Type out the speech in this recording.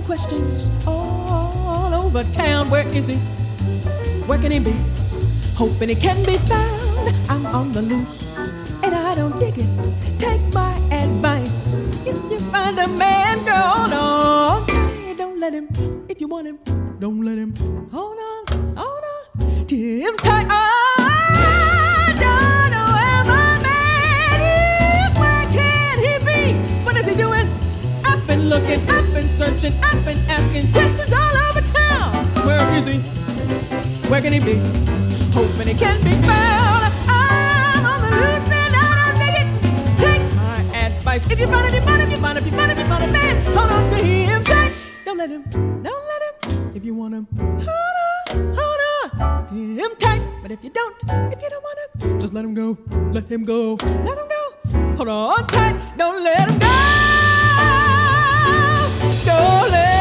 questions all over town. Where is he? Where can he be? Hoping he can be found. I'm on the loose and I don't dig it. Take my advice. If you find a man, girl, hold on tight. Don't let him, if you want him, don't let him. Hold on to him tight. I don't know where my man is. Where can he be? What is he doing? I've been looking, I've been searching, I've been asking questions all over town. Where is he? Where can he be? Hoping he can be found. I'm on the loose and I don't dig it. Take my advice. If you find it, if you find a man, hold on to him tight. Don't let him. If you want him, hold on to him tight. But if you don't want him, just let him go. Let him go. Hold on tight. Don't let him go. Don't let